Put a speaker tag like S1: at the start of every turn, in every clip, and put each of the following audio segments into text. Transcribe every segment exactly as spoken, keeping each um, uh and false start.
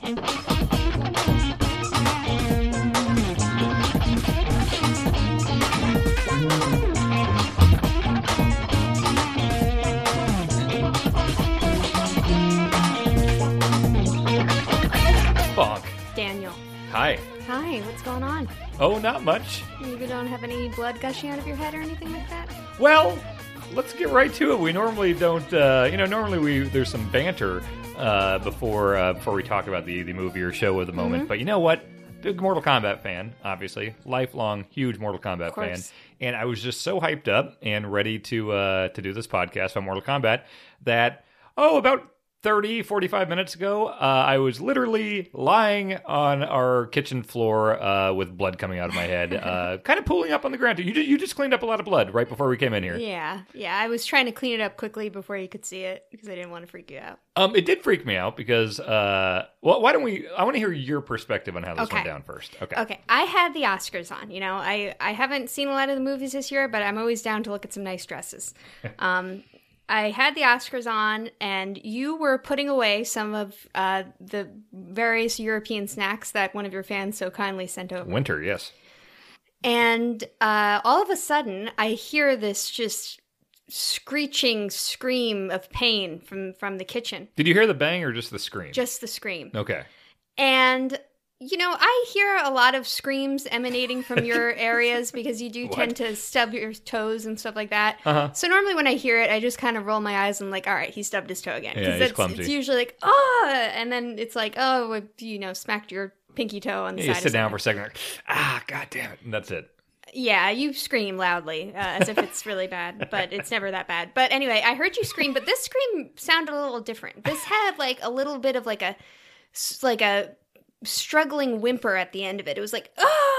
S1: Bonk.
S2: Daniel.
S1: Hi.
S2: Hi, what's going on?
S1: Oh, not much.
S2: You don't have any blood gushing out of your head or anything like that?
S1: Well, let's get right to it. We normally don't, uh, you know, normally we there's some banter uh, before uh, before we talk about the, the movie or show of the moment.
S2: Mm-hmm.
S1: But you know what? Big Mortal Kombat fan, obviously. Lifelong, huge Mortal Kombat fan. And I was just so hyped up and ready to uh, to do this podcast on Mortal Kombat that, oh, about thirty, forty-five minutes ago, uh, I was literally lying on our kitchen floor uh, with blood coming out of my head, uh, kind of pooling up on the ground. You, you just cleaned up a lot of blood right before we came in here.
S2: Yeah, yeah. I was trying to clean it up quickly before you could see it because I didn't want to freak you out.
S1: Um, it did freak me out because, uh, well, why don't we, I want to hear your perspective on how this
S2: Okay.
S1: went down first. Okay.
S2: Okay, I had the Oscars on. You know, I, I haven't seen a lot of the movies this year, but I'm always down to look at some nice dresses. um, I had the Oscars on, and you were putting away some of uh, the various European snacks that one of your fans so kindly sent over.
S1: Winter, yes.
S2: And uh, all of a sudden, I hear this just screeching scream of pain from, from the kitchen.
S1: Did you hear the bang or just the scream?
S2: Just the scream.
S1: Okay.
S2: And, you know, I hear a lot of screams emanating from your areas because you do
S1: What?
S2: tend to stub your toes and stuff like that.
S1: Uh-huh.
S2: So normally when I hear it, I just kind of roll my eyes and I'm like, all right, he stubbed his toe again.
S1: Yeah,
S2: Because
S1: he's
S2: it's,
S1: clumsy.
S2: it's usually like, oh, and then it's like, oh, you know, smacked your pinky toe on the
S1: Yeah,
S2: side.
S1: you sit
S2: or
S1: down for
S2: something.
S1: a second, like, ah, god damn it, and that's it.
S2: Yeah, you scream loudly, uh, as if it's really bad, but it's never that bad. But anyway, I heard you scream, but this scream sounded a little different. This had like a little bit of like a, like a struggling whimper at the end of it. It was like,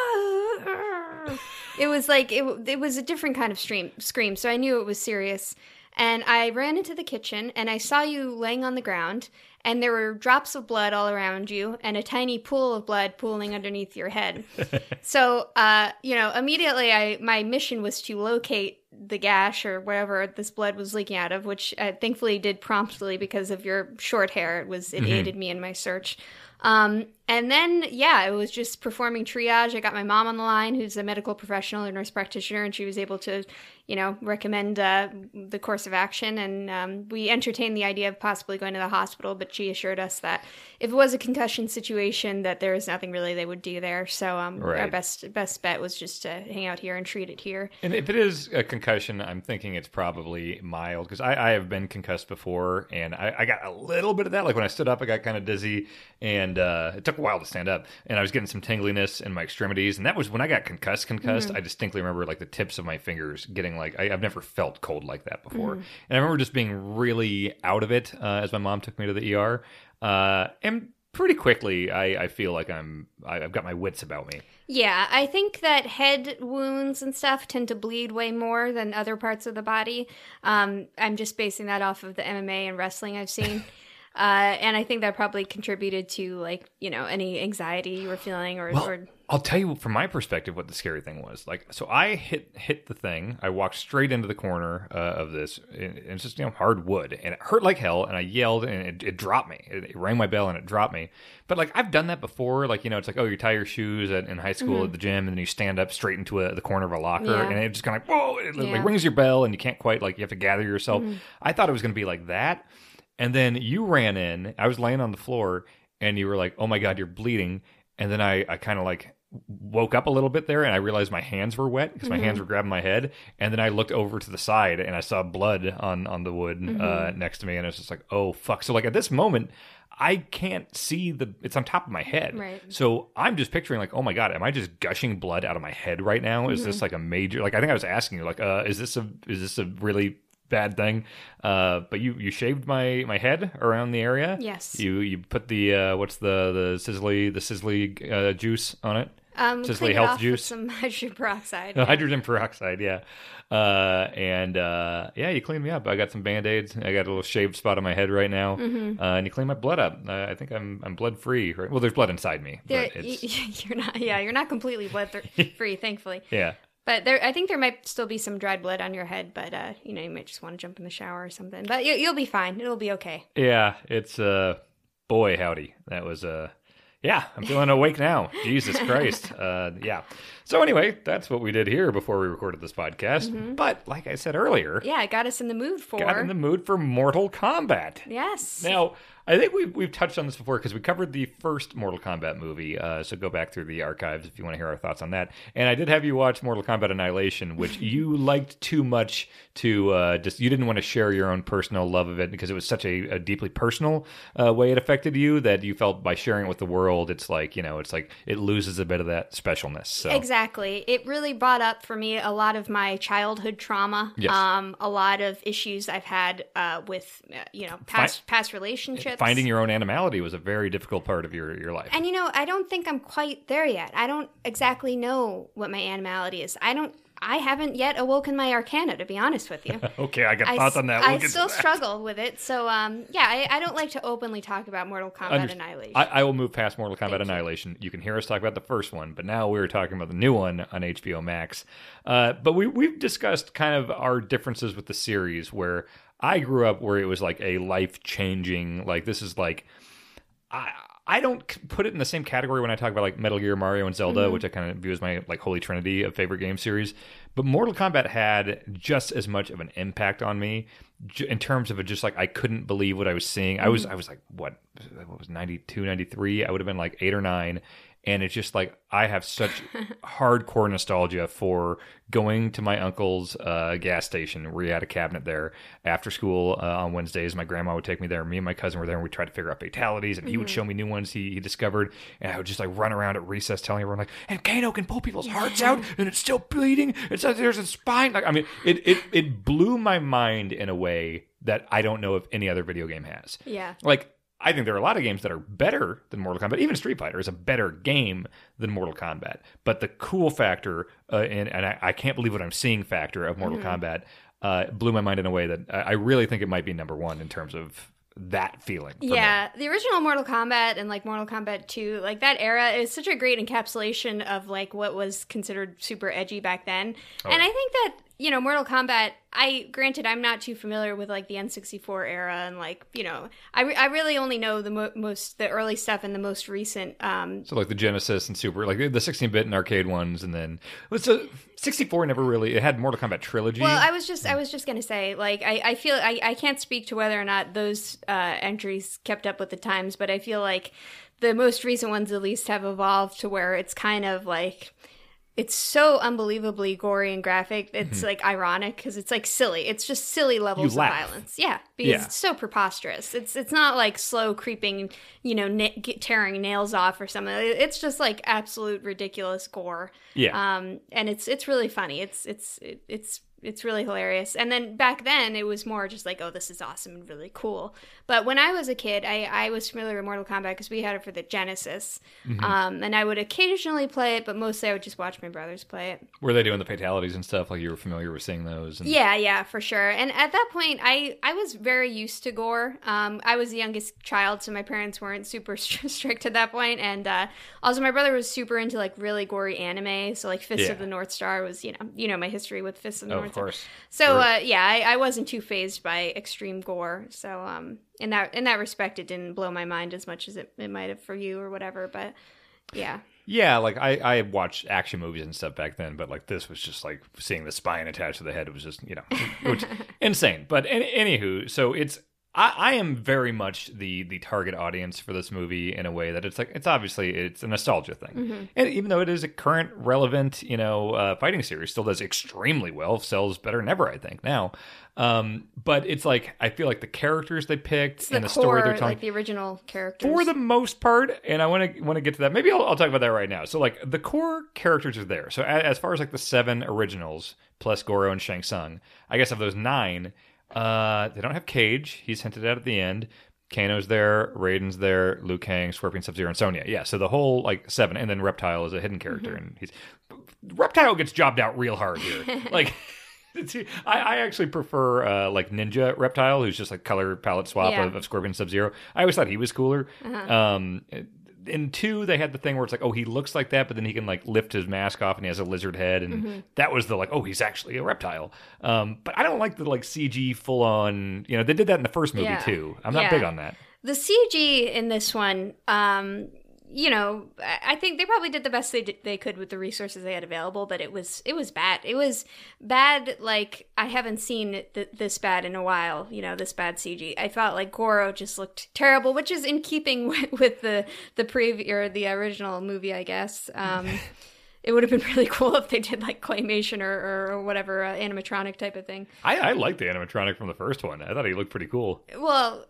S2: ah! It was like, it, it was a different kind of stream, scream, so I knew it was serious. And I ran into the kitchen, and I saw you laying on the ground, and there were drops of blood all around you, and a tiny pool of blood pooling underneath your head. So, uh, you know, immediately I my mission was to locate the gash or wherever this blood was leaking out of, which I thankfully did promptly because of your short hair. It was it
S1: Mm-hmm.
S2: aided me in my search. Um, and then, yeah, it was just performing triage. I got my mom on the line, who's a medical professional, a nurse practitioner, and she was able to, you know, recommend uh, the course of action. And um, we entertained the idea of possibly going to the hospital, but she assured us that if it was a concussion situation, that there was nothing really they would do there. So um,
S1: Right.
S2: our best best bet was just to hang out here and treat it here.
S1: And if it is a concussion, I'm thinking it's probably mild because I, I have been concussed before, and I, I got a little bit of that. Like when I stood up, I got kind of dizzy, and uh, it took a while to stand up, and I was getting some tingliness in my extremities, and that was when I got concussed. Concussed,
S2: Mm-hmm.
S1: I distinctly remember like the tips of my fingers getting like I, I've never felt cold like that before,
S2: Mm-hmm.
S1: and I remember just being really out of it uh, as my mom took me to the E R, uh, and pretty quickly I, I feel like I'm I, I've got my wits about me.
S2: Yeah, I think that head wounds and stuff tend to bleed way more than other parts of the body. Um, I'm just basing that off of the M M A and wrestling I've seen. uh, and I think that probably contributed to, like, you know, any anxiety you were feeling or...
S1: Well,
S2: or
S1: I'll tell you from my perspective what the scary thing was. Like, so I hit hit the thing. I walked straight into the corner uh, of this. And it's just, you know, hard wood. And it hurt like hell. And I yelled and it, it dropped me. It, it rang my bell and it dropped me. But, like, I've done that before. Like, you know, it's like, oh, you tie your shoes at, in high school
S2: Mm-hmm.
S1: at the gym. And then you stand up straight into a, the corner of a locker.
S2: Yeah.
S1: And it just kind of like, whoa. It
S2: Yeah.
S1: like rings your bell and you can't quite, like, you have to gather yourself.
S2: Mm-hmm.
S1: I thought it was going to be like that. And then you ran in. I was laying on the floor. And you were like, oh, my God, you're bleeding. And then I, I kind of, like... woke up a little bit there and I realized my hands were wet because my
S2: Mm-hmm.
S1: hands were grabbing my head, and then I looked over to the side and I saw blood on on the wood
S2: Mm-hmm.
S1: uh, next to me, and it's just like, oh fuck. So like at this moment I can't see the it's on top of my head,
S2: Right.
S1: so I'm just picturing like, oh my God, am I just gushing blood out of my head right now? Is
S2: Mm-hmm.
S1: this like a major, like I think I was asking you like uh is this a is this a really bad thing? Uh but you you shaved my my head around the area.
S2: Yes.
S1: You you put the uh what's the the sizzly the sizzly uh, juice on it.
S2: um,
S1: Sizzly
S2: clean it
S1: health
S2: off with
S1: juice.
S2: some hydrogen peroxide.
S1: No,
S2: yeah.
S1: hydrogen peroxide, yeah. Uh, and uh, yeah, you cleaned me up. I got some Band-Aids. I got a little shaved spot on my head right now.
S2: Mm-hmm.
S1: Uh, and you cleaned my blood up. Uh, I think I'm I'm blood free. Right? Well, there's blood inside me.
S2: There-
S1: But it's,
S2: you're not, yeah, you're not completely blood th- free, thankfully.
S1: yeah.
S2: But there, I think there might still be some dried blood on your head, but, uh, you know, you might just want to jump in the shower or something. But you, you'll be fine. It'll be okay.
S1: Yeah, it's, uh, boy, howdy. That was, uh, Yeah, I'm feeling awake now. Jesus Christ. Uh, yeah. So anyway, that's what we did here before we recorded this podcast. Mm-hmm. But like I said earlier...
S2: Yeah, it got us in the mood for...
S1: Got in the mood for Mortal Kombat.
S2: Yes.
S1: Now, I think we've, we've touched on this before because we covered the first Mortal Kombat movie. Uh, so go back through the archives if you want to hear our thoughts on that. And I did have you watch Mortal Kombat Annihilation, which you liked too much to uh, just... You didn't want to share your own personal love of it because it was such a, a deeply personal uh, way it affected you that you felt by sharing it with the world, it's like, you know, it's like it loses a bit of that specialness. So.
S2: Exactly. It really brought up for me a lot of my childhood trauma,
S1: yes.
S2: um, a lot of issues I've had uh, with, uh, you know, past Fi- past relationships.
S1: Finding your own animality was a very difficult part of your, your life.
S2: And, you know, I don't think I'm quite there yet. I don't exactly know what my animality is. I don't. I haven't yet awoken my arcana, to be honest with you.
S1: Okay, I got
S2: I
S1: thoughts on that. We'll
S2: I
S1: get
S2: still
S1: to that.
S2: struggle with it. So, um, yeah, I, I don't like to openly talk about Mortal Kombat
S1: Under-
S2: Annihilation.
S1: I, I will move past Mortal Kombat
S2: Thank
S1: Annihilation. You. you can hear us talk about the first one, but now we're talking about the new one on H B O Max. Uh, but we, we've discussed kind of our differences with the series, where I grew up where it was like a life-changing, like this is like... I, I don't put it in the same category when I talk about like Metal Gear, Mario, and Zelda, mm-hmm. which I kind of view as my like holy trinity of favorite game series. But Mortal Kombat had just as much of an impact on me in terms of it. Just like I couldn't believe what I was seeing. Mm-hmm. I was I was like what what was ninety-two, ninety-three? I would have been like eight or nine. And it's just like I have such hardcore nostalgia for going to my uncle's uh, gas station where he had a cabinet there after school uh, on Wednesdays. My grandma would take me there. Me and my cousin were there, and we tried to figure out fatalities, and he mm-hmm. would show me new ones he, he discovered. And I would just like run around at recess telling everyone like, and Kano can pull people's hearts out, and it's still bleeding. It's like there's a spine. Like I mean, it it it blew my mind in a way that I don't know if any other video game has.
S2: Yeah.
S1: Like. I think there are a lot of games that are better than Mortal Kombat. Even Street Fighter is a better game than Mortal Kombat. But the cool factor, uh, and, and I, I can't believe what I'm seeing factor of Mortal mm-hmm. Kombat uh, blew my mind in a way that I, I really think it might be number one in terms of that feeling.
S2: Yeah,
S1: me.
S2: The original Mortal Kombat and like Mortal Kombat two, like that era is such a great encapsulation of like what was considered super edgy back then. Oh. And I think that, you know, Mortal Kombat, I, granted, I'm not too familiar with like the N sixty-four era and like, you know, I, re- I really only know the mo- most, the early stuff and the most recent. Um,
S1: so like the Genesis and Super, like the sixteen-bit and arcade ones, and then, it's a, sixty-four never really, it had Mortal Kombat Trilogy.
S2: Well, I was just, I was just going to say, like, I, I feel, I, I can't speak to whether or not those uh, entries kept up with the times, but I feel like the most recent ones at least have evolved to where it's kind of like... It's so unbelievably gory and graphic. It's mm-hmm. like ironic because it's like silly. It's just silly levels
S1: you
S2: of
S1: laugh.
S2: violence. Yeah, because
S1: yeah.
S2: it's so preposterous. It's it's not like slow creeping, you know, na- get, tearing nails off or something. It's just like absolute ridiculous gore.
S1: Yeah.
S2: Um, and it's it's really funny. It's it's it, it's. It's really hilarious. And then back then, it was more just like, oh, this is awesome and really cool. But when I was a kid, I, I was familiar with Mortal Kombat because we had it for the Genesis. Mm-hmm. Um, and I would occasionally play it, but mostly I would just watch my brothers play it.
S1: Were they doing the fatalities and stuff? Like you were familiar with seeing those? And...
S2: Yeah, yeah, for sure. And at that point, I, I was very used to gore. Um, I was the youngest child, so my parents weren't super strict at that point. And uh, also, my brother was super into like really gory anime. So like Fist
S1: yeah.
S2: of the North Star was, you know, you know my history with Fist of the
S1: oh,
S2: North Star.
S1: Of course.
S2: So uh, yeah, I, I wasn't too fazed by extreme gore. So um, in that in that respect, it didn't blow my mind as much as it, it might have for you or whatever. But yeah,
S1: yeah, like I, I watched action movies and stuff back then, but like this was just like seeing the spine attached to the head. It was just you know which, insane. But any, anywho, so it's. I, I am very much the the target audience for this movie in a way that it's like it's obviously it's a nostalgia thing, mm-hmm. and even though it is a current relevant you know uh, fighting series, still does extremely well, sells better than ever I think now. Um, but it's like I feel like the characters they picked
S2: it's
S1: and
S2: the,
S1: the
S2: core,
S1: story they're telling,
S2: like the original characters,
S1: for the most part, and I want to want to get to that. Maybe I'll, I'll talk about that right now. So like the core characters are there. So as, as far as like the seven originals plus Goro and Shang Tsung, I guess of those nine. Uh, they don't have Cage. He's hinted at at the end. Kano's there, Raiden's there, Liu Kang, Scorpion, Sub-Zero, and Sonya. Yeah, so the whole like seven, and then Reptile is a hidden character, mm-hmm. and he's Reptile gets jobbed out real hard here. like, I, I actually prefer uh, like Ninja Reptile, who's just like color palette swap
S2: yeah.
S1: of, of Scorpion, Sub-Zero. I always thought he was cooler.
S2: Uh-huh.
S1: Um. In two, they had the thing where it's like, oh, he looks like that, but then he can like lift his mask off and he has a lizard head, and mm-hmm. that was the like, oh, he's actually a reptile. Um, but I don't like the like C G full on. You know, they did that in the first movie
S2: yeah.
S1: too. I'm not
S2: yeah.
S1: big on that.
S2: The C G in this one, um, you know, I think they probably did the best they did, they could with the resources they had available, but it was it was bad. It was bad like I haven't seen th- this bad in a while, you know, this bad C G. I felt like Goro just looked terrible, which is in keeping with, with the the previ- or the original movie, I guess. Um It would have been really cool if they did like claymation or, or whatever uh, animatronic type of thing.
S1: I, I liked the animatronic from the first one. I thought he looked pretty cool.
S2: Well,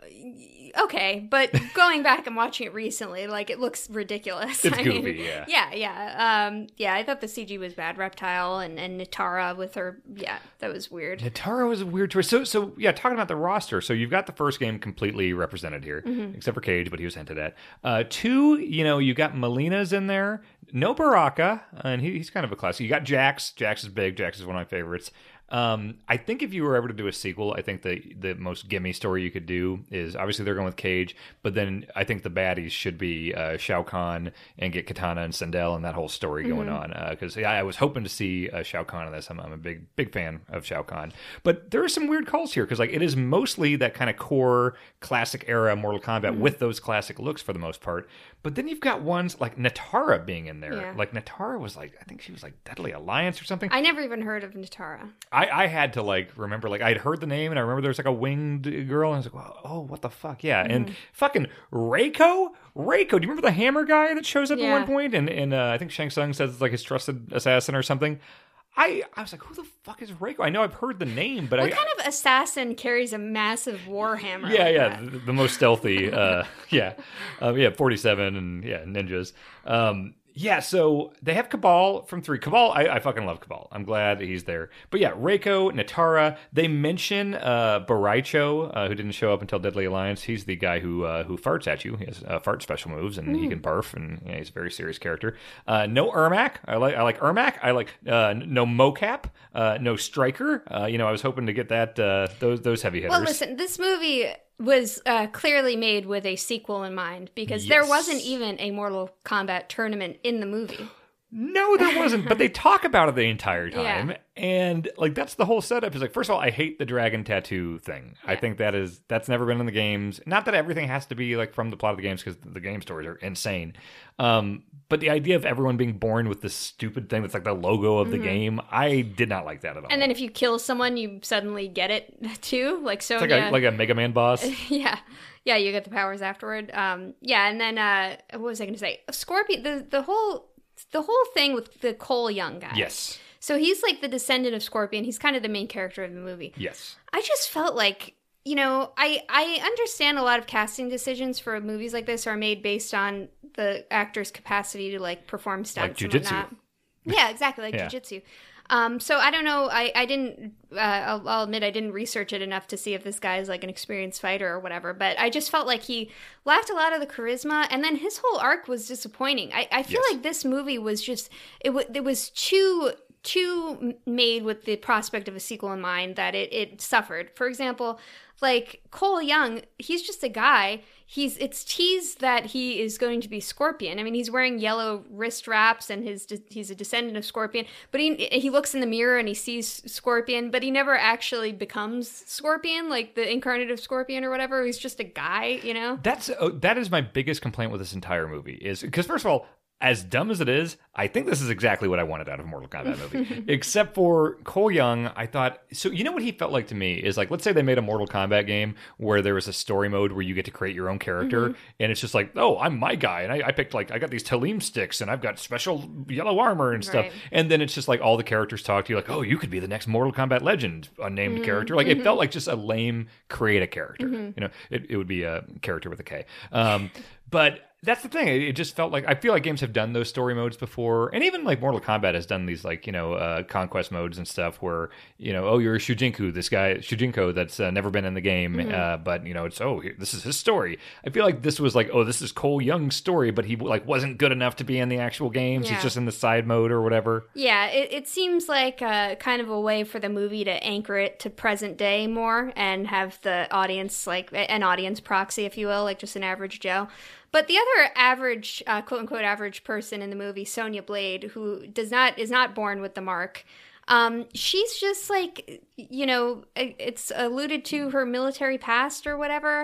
S2: okay, but going back and watching it recently, like it looks ridiculous.
S1: It's
S2: I
S1: goofy,
S2: mean,
S1: yeah.
S2: Yeah, yeah. Um, yeah, I thought the C G was bad. Reptile and, and Nitara with her, yeah, that was weird.
S1: Nitara was a weird choice. So, so yeah, talking about the roster. So you've got the first game completely represented here, mm-hmm. except for Cage, but he was hinted at. Uh, two, you know, you got Melina's in there. No Baraka, and he, he's kind of a classic. You got Jax. Jax is big. Jax is one of my favorites. Um, I think if you were ever to do a sequel, I think the the most gimme story you could do is obviously they're going with Cage, but then I think the baddies should be uh, Shao Kahn and get Katana and Sindel and that whole story going mm-hmm. on. Because uh, yeah, I was hoping to see uh, Shao Kahn in this. I'm, I'm a big big fan of Shao Kahn, but there are some weird calls here because like it is mostly that kind of core classic era Mortal Kombat mm-hmm. with those classic looks for the most part. But then you've got ones like Nitara being in there.
S2: Yeah. Like
S1: Nitara was like I think she was like Deadly Alliance or something.
S2: I never even heard of Nitara.
S1: I, I had to like remember, like I'd heard the name and I remember there was like a winged girl and I was like, well, oh, what the fuck? Yeah. Mm-hmm. And fucking Reiko? Reiko, do you remember the hammer guy that shows up yeah. at one point? And, and uh, I think Shang Tsung says it's like his trusted assassin or something. I, I was like, who the fuck is Reiko? I know I've heard the name, but
S2: what
S1: I...
S2: What kind of assassin carries a massive war hammer?
S1: Yeah,
S2: like
S1: yeah, the, the most stealthy. uh, yeah, um, yeah, forty-seven and yeah, ninjas. Um, yeah, so they have Cabal from three. Cabal, I, I fucking love Cabal. I'm glad he's there. But yeah, Reiko, Nitara. They mention uh, Baraicho, uh, who didn't show up until Deadly Alliance. He's the guy who uh, who farts at you. He has uh, fart special moves, and mm. he can barf, and yeah, he's a very serious character. Uh, no Ermac. I like I like Ermac. I like uh, no Mocap. Uh, no Striker. Uh, you know, I was hoping to get that uh, those those heavy hitters.
S2: Well, listen, this movie was uh, clearly made with a sequel in mind because
S1: yes.
S2: there wasn't even a Mortal Kombat tournament in the movie.
S1: No, there wasn't, but they talk about it the entire time. Yeah. And like that's the whole setup is like, first of all, I hate the dragon tattoo thing. Yeah. I think that is that's never been in the games. Not that everything has to be like from the plot of the games because the game stories are insane. Um, but the idea of everyone being born with this stupid thing that's like the logo of the mm-hmm. game, I did not like that at all.
S2: And then if you kill someone, you suddenly get it too, like Sonya.
S1: It's like a, like a Mega Man boss.
S2: yeah. Yeah, you get the powers afterward. Um, yeah, and then uh, what was I going to say? Scorpion, the, the whole... The whole thing with the Cole Young guy.
S1: Yes.
S2: So he's like the descendant of Scorpion. He's kind of the main character of the movie.
S1: Yes.
S2: I just felt like, you know, I, I understand a lot of casting decisions for movies like this are made based on the actor's capacity to like perform stunts
S1: like
S2: and whatnot. Yeah, exactly, like yeah. jiu-jitsu. Um, so I don't know. I, I didn't, uh, I'll, I'll admit I didn't research it enough to see if this guy is like an experienced fighter or whatever, but I just felt like he lacked a lot of the charisma, and then his whole arc was disappointing. I, I feel yes. like this movie was just, it, w- it was too, too made with the prospect of a sequel in mind that it, it suffered. For example, like Cole Young, he's just a guy. He's it's teased that he is going to be Scorpion. I mean, he's wearing yellow wrist wraps, and his he's a descendant of Scorpion. But he he looks in the mirror and he sees Scorpion, but he never actually becomes Scorpion, like the incarnate of Scorpion or whatever. He's just a guy, you know.
S1: That's uh, that is my biggest complaint with this entire movie is because first of all, as dumb as it is, I think this is exactly what I wanted out of a Mortal Kombat movie. Except for Cole Young, I thought... So you know what he felt like to me is like, let's say they made a Mortal Kombat game where there was a story mode where you get to create your own character, mm-hmm. and it's just like, oh, I'm my guy, and I, I picked like, I got these Talim sticks, and I've got special yellow armor and stuff. Right. And then it's just like all the characters talk to you like, oh, you could be the next Mortal Kombat legend, unnamed mm-hmm. character. Like mm-hmm. it felt like just a lame create a character. Mm-hmm. You know, it, it would be a character with a K. Um, but... That's the thing. It just felt like I feel like games have done those story modes before, and even like Mortal Kombat has done these like you know uh, conquest modes and stuff where you know oh you're a Shujinku, this guy Shujinko that's uh, never been in the game, mm-hmm. uh, but you know it's oh here, this is his story. I feel like this was like oh this is Cole Young's story, but he like wasn't good enough to be in the actual games. Yeah. He's just in the side mode or whatever.
S2: Yeah, it, it seems like uh, kind of a way for the movie to anchor it to present day more and have the audience like an audience proxy, if you will, like just an average Joe. But the other average, uh, quote unquote, average person in the movie, Sonya Blade, who does not is not born with the mark, um, she's just like, you know, it's alluded to her military past or whatever.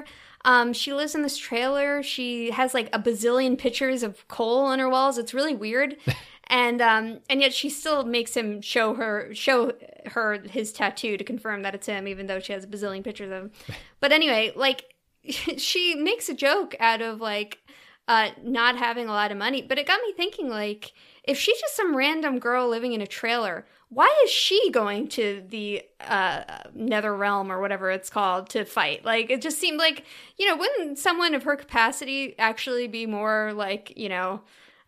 S2: Um, she lives in this trailer. She has like a bazillion pictures of Cole on her walls. It's really weird. And um, and yet she still makes him show her show her his tattoo to confirm that it's him, even though she has a bazillion pictures of him. But anyway, like she makes a joke out of like uh, not having a lot of money. But it got me thinking, like, if she's just some random girl living in a trailer, why is she going to the uh, Nether Realm or whatever it's called to fight? Like, it just seemed like, you know, wouldn't someone of her capacity actually be more like, you know,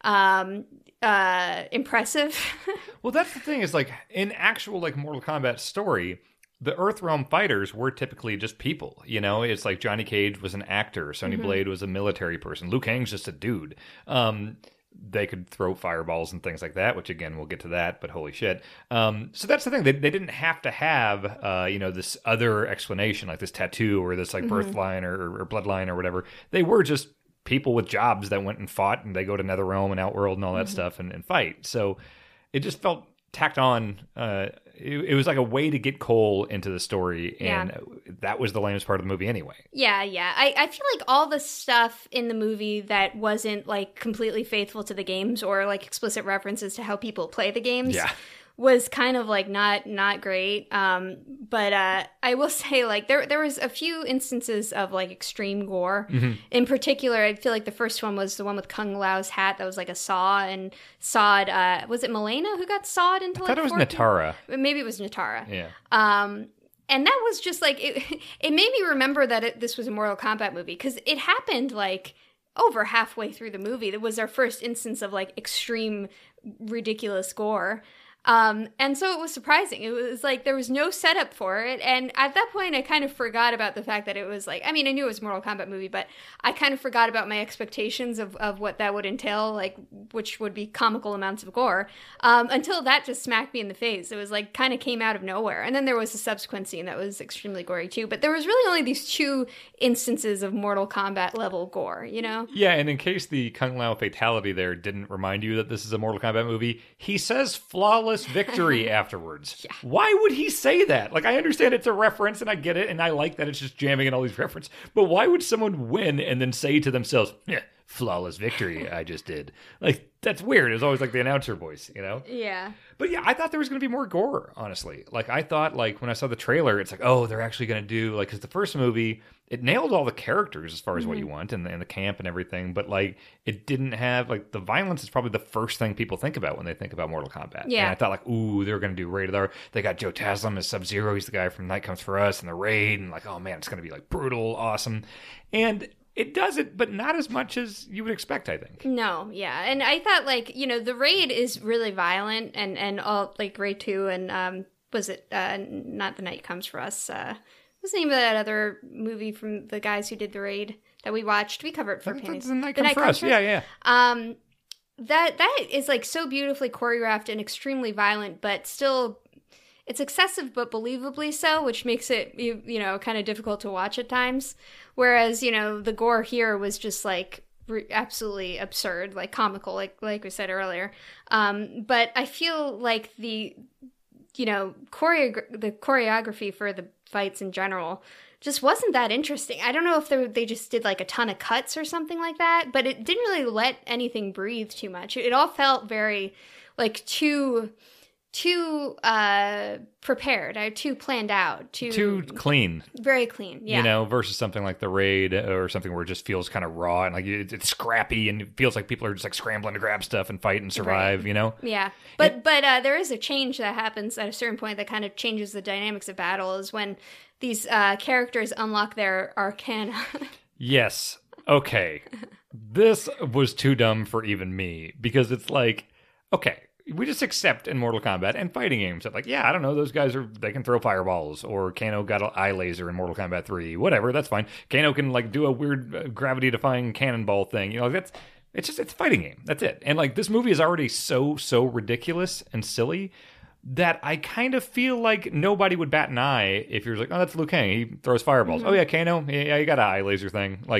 S2: um, uh, impressive?
S1: Well, that's the thing is, like, in actual, like, Mortal Kombat story, the Earthrealm fighters were typically just people, you know? It's like Johnny Cage was an actor, Sonya mm-hmm. Blade was a military person, Liu Kang's just a dude. Um... They could throw fireballs and things like that, which, again, we'll get to that, but holy shit. Um, so that's the thing. They, they didn't have to have, uh, you know, this other explanation, like this tattoo or this, like, mm-hmm. birth line or, or bloodline or whatever. They were just people with jobs that went and fought, and they go to Netherrealm and Outworld and all that mm-hmm. stuff and, and fight. So it just felt tacked on. Uh, it, it was like a way to get Cole into the story, and yeah. that was the lamest part of the movie anyway. Yeah,
S2: yeah. I, I feel like all the stuff in the movie that wasn't like completely faithful to the games or like explicit references to how people play the games
S1: yeah.
S2: was kind of like not not great. Um, but uh, I will say, like, there there was a few instances of like extreme gore. Mm-hmm. In particular, I feel like the first one was the one with Kung Lao's hat that was like a saw and sawed. Uh, was it Milena who got sawed into?
S1: I
S2: like
S1: thought it was
S2: four
S1: Natara.
S2: Maybe it was Natara.
S1: Yeah.
S2: Um, and that was just like it. It made me remember that it, this was a Mortal Kombat movie because it happened like over halfway through the movie. That was our first instance of like extreme, ridiculous gore. Um, and so it was surprising. It was like there was no setup for it. And at that point, I kind of forgot about the fact that it was like, I mean, I knew it was a Mortal Kombat movie, but I kind of forgot about my expectations of, of what that would entail, like, which would be comical amounts of gore, um, until that just smacked me in the face. It was like kind of came out of nowhere. And then there was a subsequent scene that was extremely gory too. But there was really only these two instances of Mortal Kombat level gore, you know?
S1: Yeah, and in case the Kung Lao fatality there didn't remind you that this is a Mortal Kombat movie, he says flawless victory afterwards.
S2: Yeah.
S1: Why would he say that? Like, I understand it's a reference and I get it and I like that it's just jamming in all these references, but why would someone win and then say to themselves, yeah, flawless victory I just did? Like, that's weird. It was always like the announcer voice, you know?
S2: Yeah.
S1: But yeah, I thought there was going to be more gore, honestly. Like, I thought, like, when I saw the trailer, it's like, oh, they're actually going to do, like, because the first movie, it nailed all the characters as far as mm-hmm. what you want and the, and the camp and everything, but, like, it didn't have, like, the violence is probably the first thing people think about when they think about Mortal Kombat.
S2: Yeah.
S1: And I thought, like, ooh, they're going to do Rated R. They got Joe Taslim as Sub-Zero. He's the guy from Night Comes For Us and The Raid, and, like, oh, man, it's going to be, like, brutal, awesome. And it does it, but not as much as you would expect, I think.
S2: No, yeah. And I thought, like, you know, The Raid is really violent, and, and all, like, Raid two, and, um, was it, uh, not The Night Comes For Us, uh, what's the name of that other movie from the guys who did The Raid that we watched? We covered for Panties.
S1: The Night Comes For Us, yeah, yeah.
S2: Um, that, that is, like, so beautifully choreographed and extremely violent, but still, it's excessive but believably so, which makes it, you, you know, kind of difficult to watch at times. Whereas, you know, the gore here was just, like, re- absolutely absurd, like, comical, like like we said earlier. Um, but I feel like the, you know, choreo- the choreography for the fights in general just wasn't that interesting. I don't know if they, they just did, like, a ton of cuts or something like that, but it didn't really let anything breathe too much. It all felt very, like, too... too uh prepared, or too planned out, too
S1: too clean,
S2: very clean, yeah.
S1: You know, versus something like The Raid or something where it just feels kind of raw and like it, it's scrappy and it feels like people are just like scrambling to grab stuff and fight and survive. Right. You know,
S2: yeah. But it, but uh, there is a change that happens at a certain point that kind of changes the dynamics of battle. Is when these uh, characters unlock their arcana.
S1: Yes. Okay. This was too dumb for even me because it's like, okay. We just accept in Mortal Kombat and fighting games that, like, yeah, I don't know, those guys are, they can throw fireballs, or Kano got an eye laser in Mortal Kombat three, whatever, that's fine. Kano can, like, do a weird uh, gravity-defying cannonball thing, you know, that's, it's just, it's a fighting game, that's it. And, like, this movie is already so, so ridiculous and silly that I kind of feel like nobody would bat an eye if you're like, oh, that's Liu Kang, he throws fireballs. Mm-hmm. Oh, yeah, Kano, yeah, he got an eye laser thing. Like,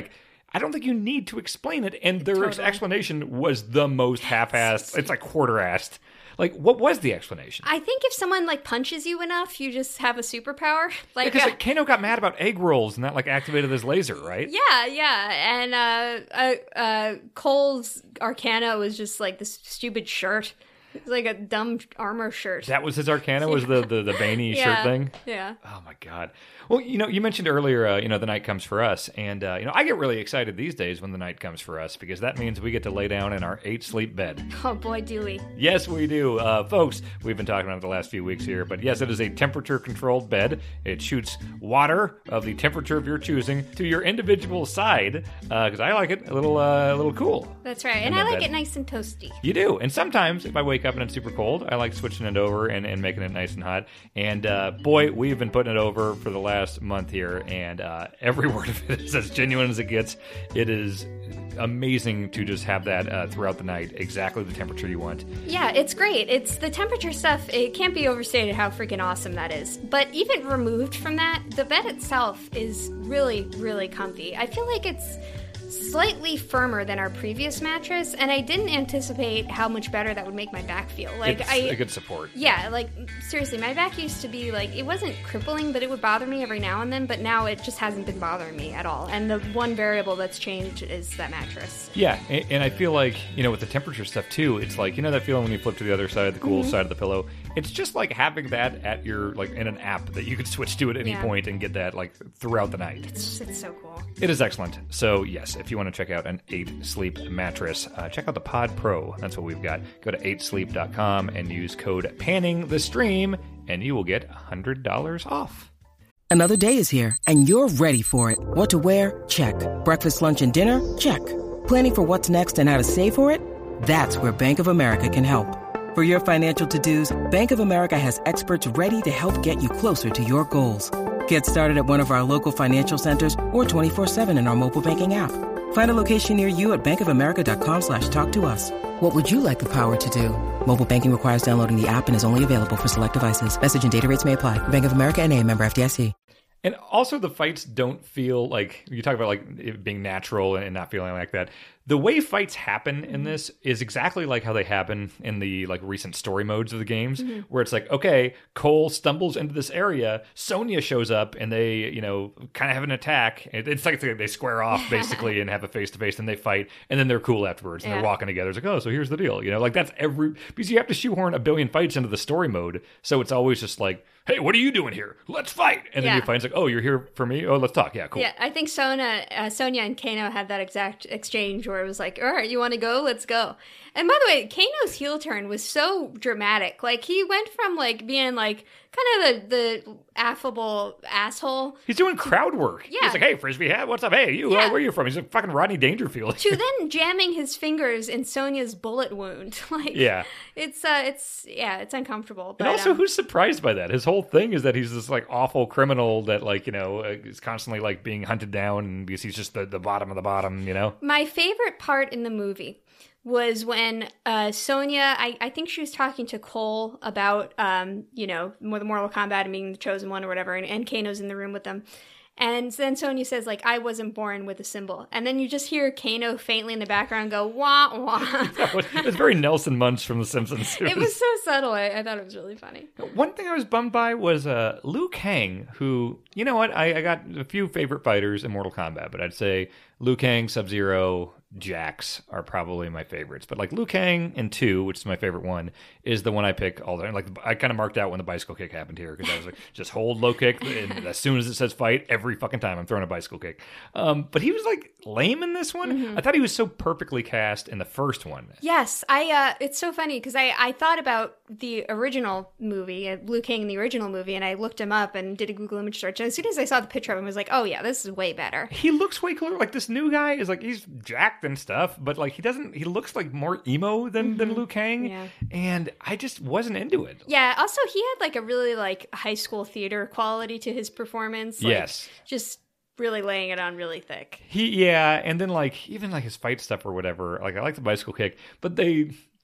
S1: I don't think you need to explain it. And their
S2: Totally.
S1: explanation was the most half-assed. It's like quarter-assed. Like, what was the explanation?
S2: I think if someone like punches you enough, you just have a superpower. Like,
S1: Because
S2: uh,
S1: like, Kano got mad about egg rolls and that like activated his laser, right?
S2: yeah, yeah, and uh, uh, uh, Cole's Arcana was just like this stupid shirt. It's like a dumb armor shirt.
S1: That was his Arcana, was the the, the Baney
S2: yeah,
S1: shirt thing?
S2: Yeah.
S1: Oh my god. Well, you know, you mentioned earlier, uh, you know, the night comes for us, and uh, you know, I get really excited these days when the night comes for us because that means we get to lay down in our eight sleep bed.
S2: Oh boy, do we.
S1: Yes, we do, uh, folks. We've been talking about it the last few weeks here, but yes, it is a temperature-controlled bed. It shoots water of the temperature of your choosing to your individual side because I like it a little, uh, a little cool.
S2: That's right,
S1: And
S2: and I
S1: then
S2: like
S1: bed.
S2: it nice and toasty.
S1: You do. And sometimes if I wake up and it's super cold, I like switching it over and, and making it nice and hot. And uh, boy, we've been putting it over for the last month here, and uh, every word of it is as genuine as it gets. It is amazing to just have that uh, throughout the night, exactly the temperature you want.
S2: Yeah, it's great. It's the temperature stuff. It can't be overstated how freaking awesome that is. But even removed from that, the bed itself is really, really comfy. I feel like it's slightly firmer than our previous mattress, and I didn't anticipate how much better that would make my back feel. Like
S1: It's
S2: I,
S1: a good support.
S2: yeah, like seriously, my back used to be like it wasn't crippling, but it would bother me every now and then. But now it just hasn't been bothering me at all. And the one variable that's changed is that mattress.
S1: Yeah, and, and I feel like, you know, with the temperature stuff too, it's like, you know that feeling when you flip to the other side, the cool
S2: Mm-hmm.
S1: side of the pillow? It's just like having that at your, like, in an app that you could switch to at any
S2: Yeah.
S1: point and get that, like, throughout the night.
S2: It's, it's so cool.
S1: It is excellent. So, yes, if you want to check out an eight sleep mattress, uh, check out the Pod Pro. That's what we've got. Go to eight sleep dot com and use code panning the stream, and you will get one hundred dollars off.
S3: Another day is here, and you're ready for it. What to wear? Check. Breakfast, lunch, and dinner? Check. Planning for what's next and how to save for it? That's where Bank of America can help. For your financial to-dos, Bank of America has experts ready to help get you closer to your goals. Get started at one of our local financial centers or twenty-four seven in our mobile banking app. Find a location near you at bankofamerica.com slash talk to us. What would you like the power to do? Mobile banking requires downloading the app and is only available for select devices. Message and data rates may apply. Bank of America N A, member F D I C.
S1: And also the fights don't feel like, you talk about like it being natural and not feeling like that. The way fights happen in this is exactly like how they happen in the like recent story modes of the games, mm-hmm. where it's like, okay, Cole stumbles into this area, Sonya shows up, and they, you know, kind of have an attack. It's like they square off basically and have a face to face, and they fight, and then they're cool afterwards, and
S2: yeah.
S1: they're walking together. It's like, oh, so here's the deal, you know, like that's every, because you have to shoehorn a billion fights into the story mode, so it's always just like, hey, what are you doing here? Let's fight. And then
S2: yeah.
S1: you find it's like, oh, you're here for me? Oh, let's talk. Yeah, cool.
S2: Yeah, I think Sonya, uh, Sonya and Kano had that exact exchange where it was like, all right, you want to go? Let's go. And by the way, Kano's heel turn was so dramatic. Like, he went from, like, being, like, kind of the, the affable asshole.
S1: He's doing crowd work.
S2: Yeah.
S1: He's like, hey, Frisbee hat, what's up? Hey, you,
S2: Yeah.
S1: uh, where are you from? He's like fucking Rodney Dangerfield.
S2: To then jamming his fingers in Sonya's bullet wound. Like,
S1: Yeah.
S2: It's, uh, it's, yeah, it's uncomfortable. But,
S1: And also,
S2: um,
S1: who's surprised by that? His whole thing is that he's this, like, awful criminal that, like, you know, uh, is constantly, like, being hunted down and because he's just the, the bottom of the bottom, you know?
S2: my favorite part in the movie was when uh, Sonya, I, I think she was talking to Cole about, um, you know, the Mortal Kombat and being the chosen one or whatever, and, and Kano's in the room with them. And then Sonya says, like, I wasn't born with a symbol. And then you just hear Kano faintly in the background go, wah, wah.
S1: It was very Nelson Muntz from The Simpsons.
S2: It was so subtle. I, I thought it was really funny.
S1: One thing I was bummed by was uh, Liu Kang, who, you know what, I, I got a few favorite fighters in Mortal Kombat, but I'd say Liu Kang, Sub-Zero, Jax are probably my favorites. But like Liu Kang in two, which is my favorite one, is the one I pick all the time. Like I kind of marked out when the bicycle kick happened here because I was like, just hold low kick, and as soon as it says fight, every fucking time I'm throwing a bicycle kick. Um, but he was like lame in this one. Mm-hmm. I thought he was so perfectly cast in the first one.
S2: Yes, I. Uh, it's so funny because I, I thought about the original movie, uh, Liu Kang in the original movie, and I looked him up and did a Google image search. And as soon as I saw the picture of him, I was like, oh yeah, this is way better.
S1: He looks way cooler. Like this new guy is like, he's jacked and stuff, but like he doesn't, he looks like more emo than, mm-hmm. than Liu Kang.
S2: Yeah.
S1: And I just wasn't into it.
S2: Yeah. Also, he had like a really like high school theater quality to his performance. Like,
S1: yes.
S2: Just really laying it on really thick.
S1: He, yeah. And then like, even like his fight stuff or whatever, like I like the bicycle kick, but they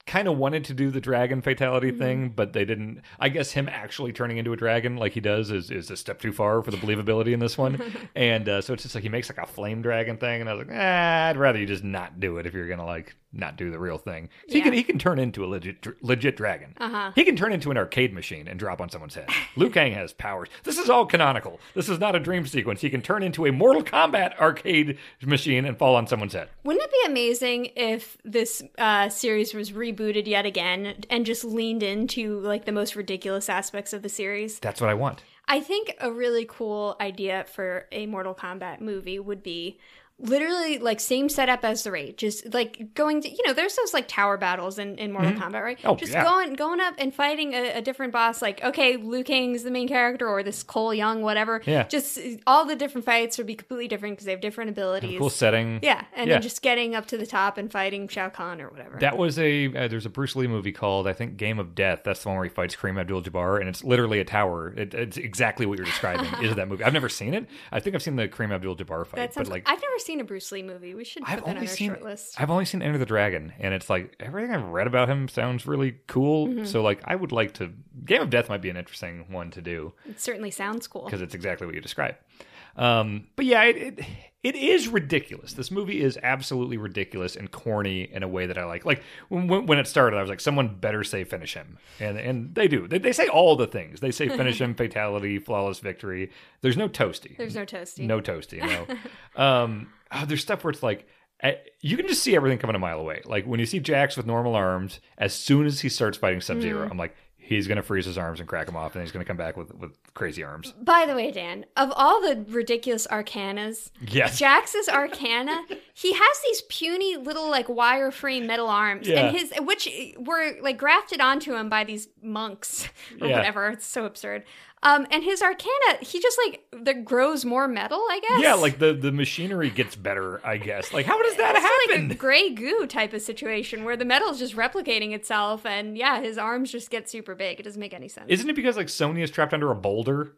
S1: kind of wanted to do the dragon fatality
S2: Mm-hmm.
S1: thing, but they didn't. I guess him actually turning into a dragon like he does is, is a step too far for the believability in this one. And uh, so it's just like he makes like a flame dragon thing, and I was like, eh, I'd rather you just not do it if you're gonna like not do the real thing. So he
S2: Yeah.
S1: can he can turn into a legit legit dragon.
S2: Uh-huh.
S1: He can turn into an arcade machine and drop on someone's head. Liu Kang has powers. This is all canonical. This is not a dream sequence. He can turn into a Mortal Kombat arcade machine and fall on someone's head.
S2: Wouldn't it be amazing if this uh, series was rebooted yet again and just leaned into like the most ridiculous aspects of the series?
S1: That's what I want.
S2: I think a really cool idea for a Mortal Kombat movie would be literally like same setup as the raid, just like going to, you know, there's those like tower battles in, in Mortal Kombat, right?
S1: Oh,
S2: just
S1: yeah.
S2: going going up and fighting a, a different boss, like, okay, Liu Kang's the main character or this Cole Young, whatever.
S1: Yeah.
S2: Just all the different fights would be completely different because they have different abilities.
S1: Cool setting.
S2: Yeah, and
S1: Yeah.
S2: then just getting up to the top and fighting Shao Kahn or whatever.
S1: That was a uh, there's a Bruce Lee movie called, I think, Game of Death. That's the one where he fights Kareem Abdul-Jabbar, and it's literally a tower. It, it's exactly what you're describing. Is that movie? I've never seen it. I think I've seen the Kareem Abdul-Jabbar fight,
S2: That sounds
S1: but like
S2: I've never seen a Bruce Lee movie. We should put
S1: I've
S2: that on
S1: only
S2: our
S1: seen
S2: short list.
S1: I've only seen Enter the Dragon, and it's like everything I've read about him sounds really cool.
S2: Mm-hmm.
S1: So like I would like to. Game of Death might be an interesting one to do
S2: It certainly sounds cool.
S1: because it's exactly what you describe. Um, but yeah, it, it it is ridiculous. This movie is absolutely ridiculous and corny in a way that I like. Like when when it started, I was like, someone better say finish him, and and they do. They, they say all the things. They say finish him, fatality, flawless victory. There's no toasty.
S2: There's no toasty.
S1: No toasty. No. um, oh, there's stuff where it's like. eh, You can just see everything coming a mile away. Like when you see Jax with normal arms, as soon as he starts fighting Sub-Zero,
S2: Mm-hmm.
S1: I'm like, he's going to freeze his arms and crack him off, and he's going to come back with, with crazy arms.
S2: By the way, Dan, of all the ridiculous arcanas,
S1: Yes.
S2: Jax's arcana, he has these puny little like wire frame metal arms,
S1: Yeah.
S2: and his which were like grafted onto him by these monks or
S1: Yeah.
S2: whatever. It's so absurd. Um, and his arcana, he just like that grows more metal, I guess.
S1: Yeah, like the, the machinery gets better, I guess. Like, how does that
S2: It's
S1: happen?
S2: like a gray goo type of situation where the metal's just replicating itself, and yeah, his arms just get super big. It doesn't make any sense.
S1: Isn't it because like Sony is trapped under a boulder?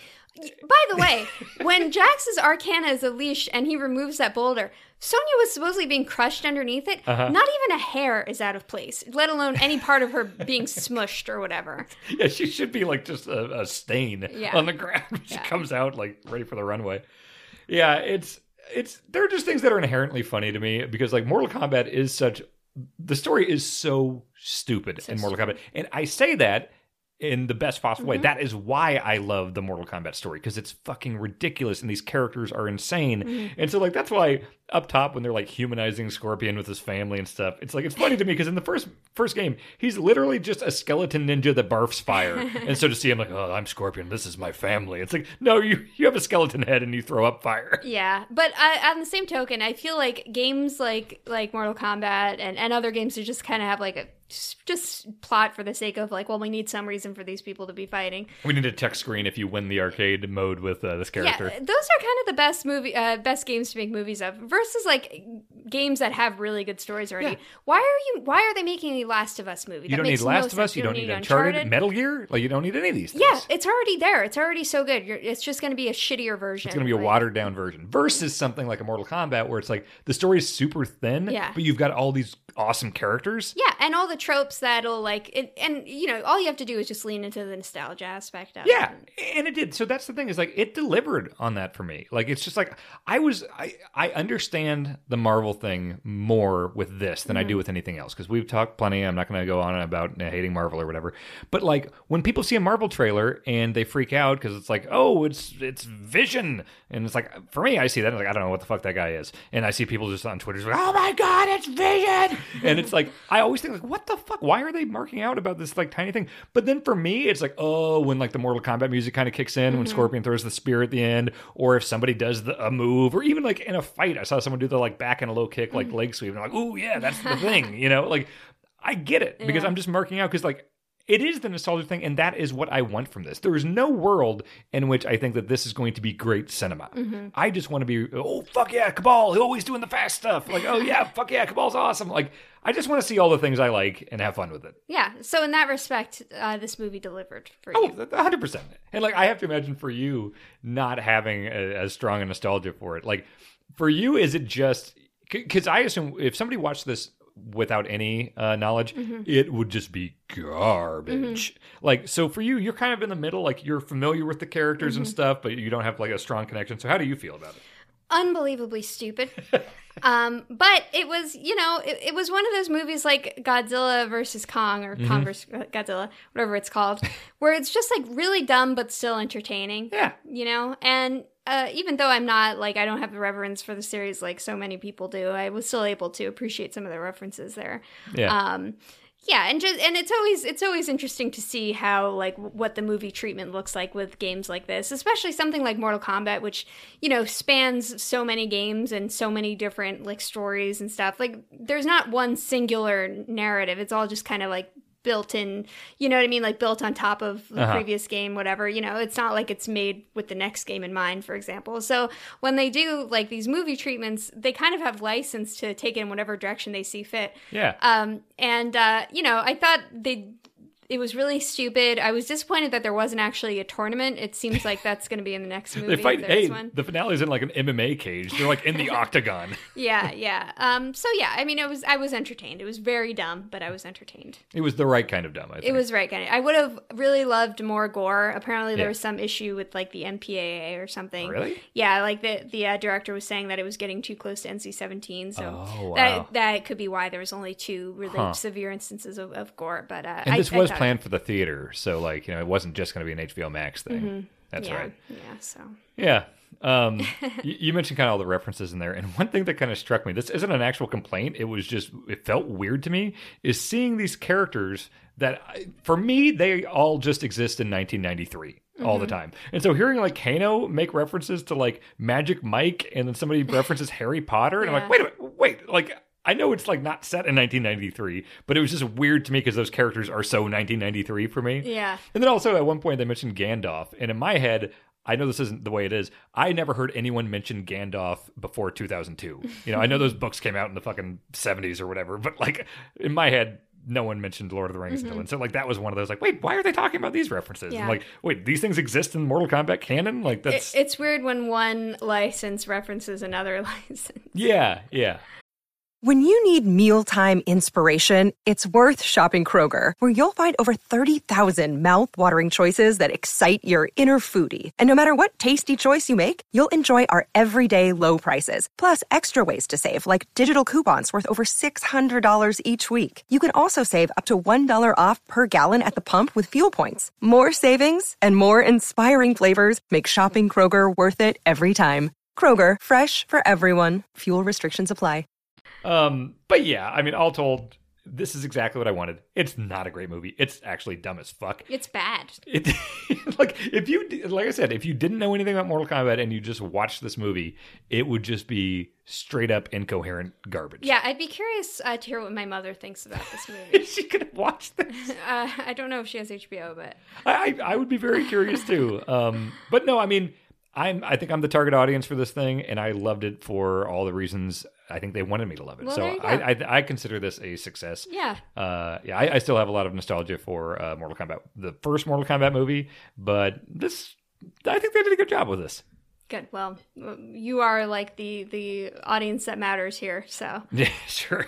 S2: By the way, when Jax's arcana is unleashed and he removes that boulder, Sonya was supposedly being crushed underneath it.
S1: Uh-huh.
S2: Not even a hair is out of place, let alone any part of her being smushed or whatever.
S1: Yeah, she should be like just a, a stain
S2: Yeah.
S1: on the ground when she
S2: Yeah.
S1: comes out like ready for the runway. Yeah, it's it's there are just things that are inherently funny to me because like Mortal Kombat is such the story is so stupid in Mortal Kombat. And I say that in the best possible way. That is why I love the Mortal Kombat story, because it's fucking ridiculous and these characters are insane. And so like that's why up top when they're like humanizing Scorpion with his family and stuff, it's like it's funny to me because in the first first game, he's literally just a skeleton ninja that barfs fire. And so to see him like, oh, I'm Scorpion, this is my family. It's like, no, you you have a skeleton head and you throw up fire.
S2: Yeah, but I, on the same token, I feel like games like like Mortal Kombat and, and other games that just kind of have like a just, just plot for the sake of like, well, we need some reason for these people to be fighting.
S1: We need a text screen if you win the arcade mode with uh, this character.
S2: Yeah, those are kind of the best movie, uh, best games to make movies of. Versus like games that have really good stories already.
S1: Yeah.
S2: Why are you? Why are they making a Last of Us movie?
S1: You
S2: That
S1: don't need
S2: makes no
S1: Last of
S2: sense.
S1: Us. You don't need Uncharted, Metal Gear. Like you don't need any of these things.
S2: Yeah, it's already there. It's already so good. You're, it's just going to be a shittier version.
S1: It's going to be a
S2: Like-
S1: watered down version versus something like a Mortal Kombat where it's like the story is super thin,
S2: Yeah.
S1: but you've got all these awesome characters.
S2: Yeah, and all the tropes that'll like, and, and you know, all you have to do is just lean into the nostalgia aspect of
S1: Yeah,
S2: it.
S1: and it did. So that's the thing is like it delivered on that for me. Like it's just like I was I I understand the Marvel thing more with this than I do with anything else because we've talked plenty. I'm not going to go on about uh, hating Marvel or whatever. But like when people see a Marvel trailer and they freak out because it's like, oh, it's it's Vision, and it's like for me, I see that and like I don't know what the fuck that guy is, and I see people just on Twitter just like, oh my god, it's Vision, and it's like I always think like, what the fuck? Why are they marking out about this like tiny thing? But then for me, it's like, oh, when like the Mortal Kombat music kind of kicks in, when Scorpion throws the spear at the end, or if somebody does the, a move, or even like in a fight, I saw someone do the like back and a low kick, like leg sweep, and I'm like, oh yeah, that's the thing, you know? Like I get it because
S2: Yeah.
S1: I'm just marking out because like it is the nostalgia thing, and that is what I want from this. There is no world in which I think that this is going to be great cinema. I just want to be, oh, fuck yeah, Cabal, always doing the fast stuff. Like, oh yeah, fuck yeah, Cabal's awesome. Like, I just want to see all the things I like and have fun with it.
S2: Yeah, so in that respect, uh, this movie delivered for
S1: Oh,
S2: you.
S1: one hundred percent. And like, I have to imagine for you not having a, as strong a nostalgia for it. Like, for you, is it just, because I assume if somebody watched this without any uh, knowledge, mm-hmm. it would just be garbage. Mm-hmm. Like, so for you, you're kind of in the middle. Like, you're familiar with the characters mm-hmm. and stuff, but you don't have like a strong connection. So how do you feel about it?
S2: Unbelievably stupid. um, but it was, you know, it, it was one of those movies like Godzilla versus Kong or mm-hmm. Kong versus Godzilla, whatever it's called, where it's just like really dumb but still entertaining.
S1: Yeah.
S2: You know, and uh, even though I'm not like, I don't have the reverence for the series like so many people do, I was still able to appreciate some of the references there.
S1: Yeah.
S2: Um, Yeah, and just and it's always it's always interesting to see how like what the movie treatment looks like with games like this, especially something like Mortal Kombat, which, you know, spans so many games and so many different like stories and stuff. Like, there's not one singular narrative. It's all just kind of like built in, you know what I mean? Like built on top of the uh-huh. previous game, whatever, you know, it's not like it's made with the next game in mind, for example. So when they do like these movie treatments, they kind of have license to take it in whatever direction they see fit.
S1: Yeah.
S2: Um, and, uh, you know, I thought they, it was really stupid. I was disappointed that there wasn't actually a tournament. It seems like that's going to be in the next movie.
S1: They fight,
S2: if there's
S1: hey,
S2: one.
S1: The finale is in like an M M A cage. They're like in the octagon.
S2: Yeah, yeah. Um, so yeah, I mean, it was I was entertained. It was very dumb, but I was entertained.
S1: It was the right kind of dumb, I think.
S2: It was the right kind of. I would have really loved more gore. Apparently, there
S1: yeah.
S2: was some issue with like the M P A A or something.
S1: Really?
S2: Yeah, like the the uh, director was saying that it was getting too close to N C seventeen. So
S1: oh, wow.
S2: that that could be why there was only two really
S1: huh.
S2: severe instances of, of gore. But uh,
S1: and
S2: I,
S1: this was
S2: I
S1: planned for the theater. So, like, you know, it wasn't just going to be an H B O Max thing.
S2: Mm-hmm.
S1: That's
S2: yeah,
S1: right.
S2: Yeah, so.
S1: Yeah. Um, you, you mentioned kind of all the references in there. And one thing that kind of struck me, this isn't an actual complaint. It was just, it felt weird to me, is seeing these characters that, for me, they all just exist in nineteen ninety-three. Mm-hmm. All the time. And so hearing like Kano make references to like Magic Mike and then somebody references Harry Potter. And yeah. I'm like, wait a minute, wait, like, I know it's like not set in nineteen ninety-three, but it was just weird to me because those characters are so nineteen ninety-three for me.
S2: Yeah.
S1: And then also at one point they mentioned Gandalf. And in my head, I know this isn't the way it is. I never heard anyone mention Gandalf before two thousand two. You know, I know those books came out in the fucking seventies or whatever, but like in my head, no one mentioned Lord of the Rings mm-hmm. until then. So like that was one of those like, wait, why are they talking about these references?
S2: Yeah.
S1: And like, wait, these things exist in Mortal Kombat canon? Like that's
S2: it, it's weird when one license references another license.
S1: Yeah, yeah.
S4: When you need mealtime inspiration, it's worth shopping Kroger, where you'll find over thirty thousand mouth-watering choices that excite your inner foodie. And no matter what tasty choice you make, you'll enjoy our everyday low prices, plus extra ways to save, like digital coupons worth over six hundred dollars each week. You can also save up to one dollar off per gallon at the pump with fuel points. More savings and more inspiring flavors make shopping Kroger worth it every time. Kroger, fresh for everyone. Fuel restrictions apply.
S1: Um, but yeah, I mean, all told, this is exactly what I wanted. It's not a great movie. It's actually dumb as fuck.
S2: It's bad.
S1: It, like if you, like I said, if you didn't know anything about Mortal Kombat and you just watched this movie, it would just be straight up incoherent garbage.
S2: Yeah, I'd be curious uh, to hear what my mother thinks about this movie.
S1: Is she gonna watch this?
S2: Uh, I don't know if she has H B O, but
S1: I, I would be very curious too. Um, but no, I mean, I'm, I think I'm the target audience for this thing, and I loved it for all the reasons I think they wanted me to love it.
S2: Well,
S1: so
S2: there you go.
S1: I, I I consider this a success.
S2: Yeah.
S1: Uh, yeah, I, I still have a lot of nostalgia for uh, Mortal Kombat, the first Mortal Kombat movie, but this, I think they did a good job with this.
S2: Good. Well, you are like the the audience that matters here, so.
S1: Yeah, sure.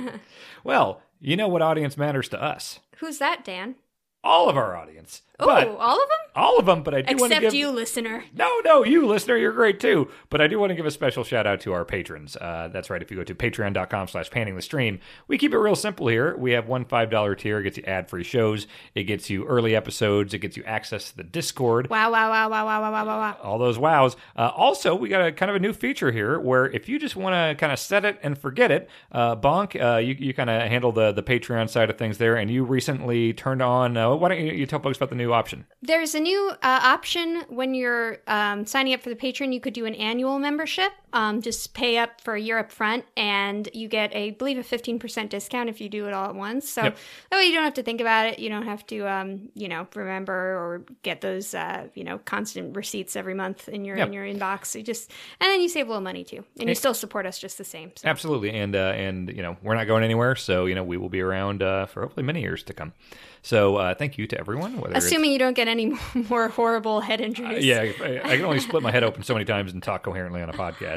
S1: Well, you know what audience matters to us?
S2: Who's that, Dan?
S1: All of our audience.
S2: Oh,
S1: but
S2: all of them?
S1: All of them, but I do want to give...
S2: Except you, listener.
S1: No, no, you, listener, you're great too. But I do want to give a special shout out to our patrons. Uh, that's right, if you go to patreon.com slash panning the stream, we keep it real simple here. We have one five dollar tier, it gets you ad-free shows, it gets you early episodes, it gets you access to the Discord.
S2: Wow, wow, wow, wow, wow, wow, wow, wow.
S1: All those wows. Uh, also, we got a kind of a new feature here where if you just want to kind of set it and forget it, uh, Bonk, uh, you, you kind of handle the, the Patreon side of things there, and you recently turned on, uh, why don't you, you tell folks about the new option?
S2: There's a new uh, option when you're um, signing up for the Patreon. You could do an annual membership. Um, just pay up for a year up front, and you get, a, I believe, a fifteen percent discount if you do it all at once. So
S1: yep.
S2: that way you don't have to think about it. You don't have to, um, you know, remember or get those, uh, you know, constant receipts every month in your
S1: yep.
S2: in your inbox. You just, and then you save a little money too, and you still support us just the same. So.
S1: Absolutely, and uh, and you know we're not going anywhere, so you know we will be around uh, for hopefully many years to come. So uh, thank you to everyone. Whether
S2: Assuming you don't get any more horrible head injuries.
S1: Uh, yeah, I, I can only split my head open so many times and talk coherently on a podcast.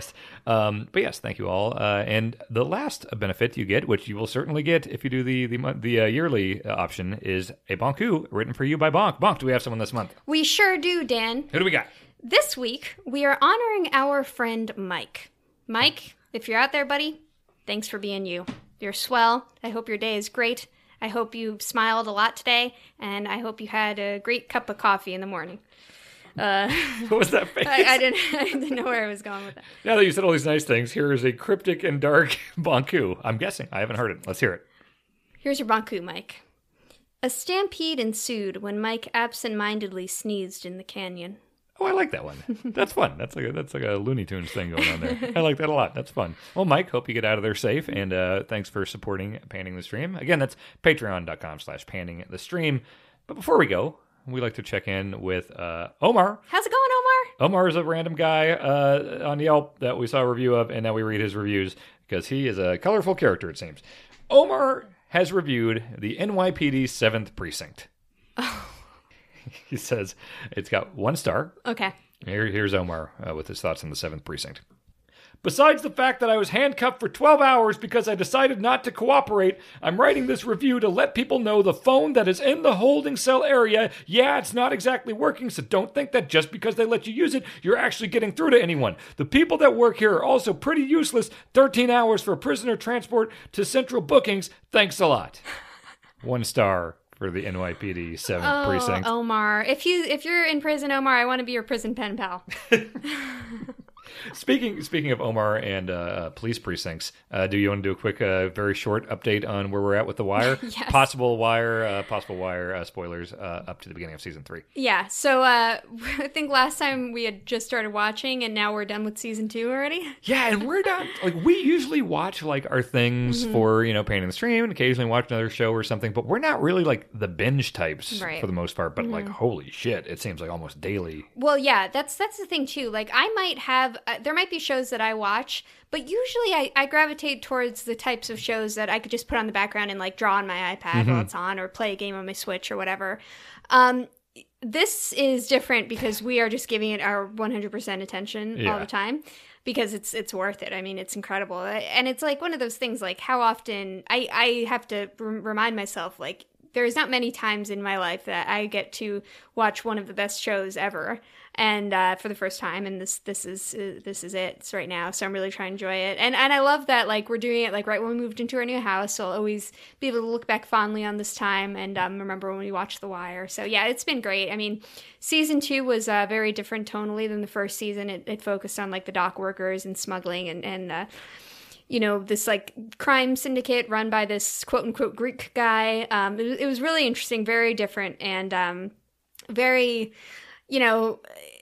S1: podcast. Um, but yes, thank you all. Uh, and the last benefit you get, which you will certainly get if you do the the, mon- the uh, yearly uh, option, is a Bonku written for you by Bonk. Bonk, do we have someone this month?
S2: We sure do, Dan.
S1: Who do we got?
S2: This week, we are honoring our friend Mike. Mike, if you're out there, buddy, thanks for being you. You're swell. I hope your day is great. I hope you smiled a lot today, and I hope you had a great cup of coffee in the morning. Uh,
S1: what was that face?
S2: I, I, didn't, I didn't know where I was going with that.
S1: Now that you said all these nice things, here is a cryptic and dark Bonku. I'm guessing. I haven't heard it. Let's hear it.
S2: Here's your Bonku, Mike. A stampede ensued when Mike absent-mindedly sneezed in the canyon.
S1: Oh, I like that one. That's fun. That's like a, that's like a Looney Tunes thing going on there. I like that a lot. That's fun. Well, Mike, hope you get out of there safe, and uh, thanks for supporting Panning the Stream. Again, that's patreon.com slash panning the stream. But before we go, we like to check in with uh, Omar.
S2: How's it going, Omar?
S1: Omar is a random guy uh, on Yelp that we saw a review of, and now we read his reviews because he is a colorful character, it seems. Omar has reviewed the N Y P D seventh Precinct.
S2: Oh.
S1: He says it's got one star.
S2: Okay.
S1: Here, here's Omar uh, with his thoughts on the seventh Precinct. Besides the fact that I was handcuffed for twelve hours because I decided not to cooperate, I'm writing this review to let people know the phone that is in the holding cell area, yeah, it's not exactly working, so don't think that just because they let you use it, you're actually getting through to anyone. The people that work here are also pretty useless. thirteen hours for prisoner transport to central bookings. Thanks a lot. One star for the N Y P D seventh
S2: oh,
S1: Precinct.
S2: Omar. If you if you're in prison, Omar, I want to be your prison pen pal.
S1: Speaking speaking of Omar and uh, police precincts, uh, do you want to do a quick, uh, very short update on where we're at with The Wire?
S2: Yes.
S1: Possible Wire, uh, possible Wire uh, spoilers uh, up to the beginning of season three.
S2: Yeah. So uh, I think last time we had just started watching, and now we're done with season two already.
S1: Yeah, and we're not like we usually watch like our things mm-hmm. for you know Panning the Stream, and occasionally watch another show or something. But we're not really like the binge types
S2: right.
S1: for the most part. But mm-hmm. like holy shit, it seems like almost daily.
S2: Well, yeah, that's that's the thing too. Like I might have. Uh, there might be shows that I watch, but usually I, I gravitate towards the types of shows that I could just put on the background and like draw on my iPad mm-hmm. while it's on, or play a game on my Switch or whatever. Um, this is different because we are just giving it our one hundred percent attention yeah. all the time because it's it's worth it. I mean, it's incredible. And it's like one of those things, like how often I, I have to r- remind myself, like, there's not many times in my life that I get to watch one of the best shows ever, and uh, for the first time. And this this is uh, this is it it's right now. So I'm really trying to enjoy it, and and I love that like we're doing it like right when we moved into our new house. So I'll always be able to look back fondly on this time and um, remember when we watched The Wire. So yeah, it's been great. I mean, season two was uh, very different tonally than the first season. It, it focused on like the dock workers and smuggling and and. Uh, you know, this like crime syndicate run by this quote unquote Greek guy. Um, it, it was really interesting, very different, and um, very, you know,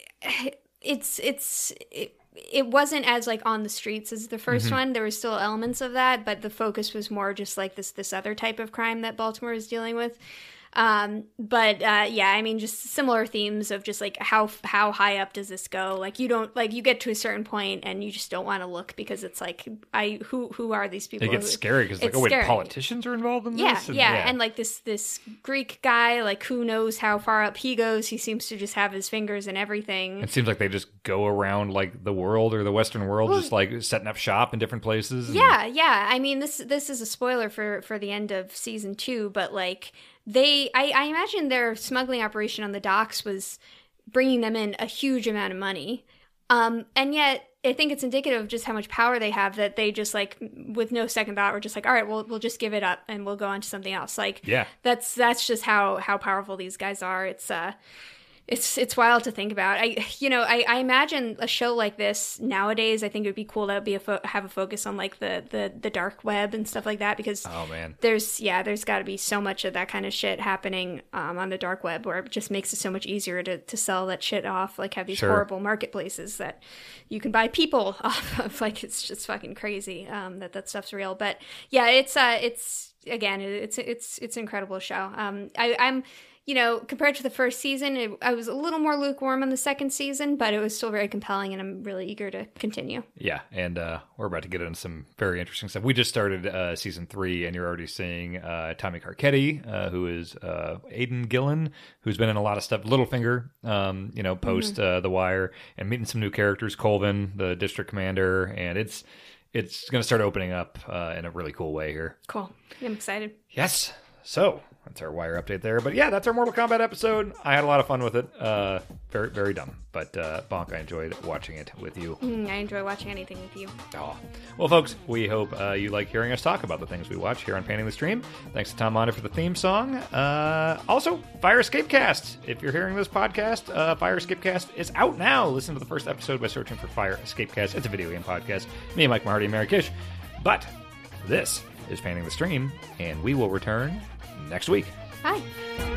S2: it's, it's, it, it wasn't as like on the streets as the first mm-hmm. one. There were still elements of that, but the focus was more just like this, this other type of crime that Baltimore is dealing with. Um, but, uh, yeah, I mean, just similar themes of just like how, how high up does this go? Like you don't, like you get to a certain point and you just don't want to look because it's like, I, who, who are these people?
S1: It gets
S2: who,
S1: scary because like, oh wait, politicians are involved in
S2: yeah,
S1: this?
S2: And, yeah, yeah. And like this, this Greek guy, like who knows how far up he goes? He seems to just have his fingers in everything.
S1: It seems like they just go around like the world or the Western world, well, just like setting up shop in different places. And...
S2: Yeah. Yeah. I mean, this, this is a spoiler for, for the end of season two, but like, They, I, I imagine their smuggling operation on the docks was bringing them in a huge amount of money. Um, and yet, I think it's indicative of just how much power they have that they just like, with no second thought, were just like, all right, we'll, we'll just give it up and we'll go on to something else. Like,
S1: yeah,
S2: that's, that's just how, how powerful these guys are. It's, uh, It's it's wild to think about. I you know I, I imagine a show like this nowadays. I think it would be cool to be a fo- have a focus on like the, the, the dark web and stuff like that because
S1: oh man,
S2: there's yeah there's got to be so much of that kind of shit happening um, on the dark web where it just makes it so much easier to, to sell that shit off. Like have these
S1: sure.
S2: horrible marketplaces that you can buy people off of. Like it's just fucking crazy um, that that stuff's real. But yeah, it's uh it's. again, it's it's it's an incredible show. Um, I, I'm. You know, compared to the first season, it, I was a little more lukewarm on the second season, but it was still very compelling, and I'm really eager to continue.
S1: Yeah, and uh, we're about to get into some very interesting stuff. We just started uh, season three, and you're already seeing uh, Tommy Carcetti, uh, who is uh, Aidan Gillen, who's been in a lot of stuff. Littlefinger, um, you know, post mm-hmm. uh, The Wire, and meeting some new characters. Colvin, the district commander, and it's it's going to start opening up uh, in a really cool way here.
S2: Cool. I'm excited.
S1: Yes. So that's our Wire update there. But yeah, that's our Mortal Kombat episode. I had a lot of fun with it. Uh, very, very dumb. But uh, Bonk, I enjoyed watching it with you.
S2: Mm, I enjoy watching anything with you.
S1: Oh. Well, folks, we hope uh, you like hearing us talk about the things we watch here on Painting the Stream. Thanks to Tom Monder for the theme song. Uh, also, Fire Escape Cast. If you're hearing this podcast, uh, Fire Escape Cast is out now. Listen to the first episode by searching for Fire Escape Cast. It's a video game podcast. Me, Mike Mahardy, and Mary Kish. But this is Painting the Stream, and we will return next week.
S2: Bye.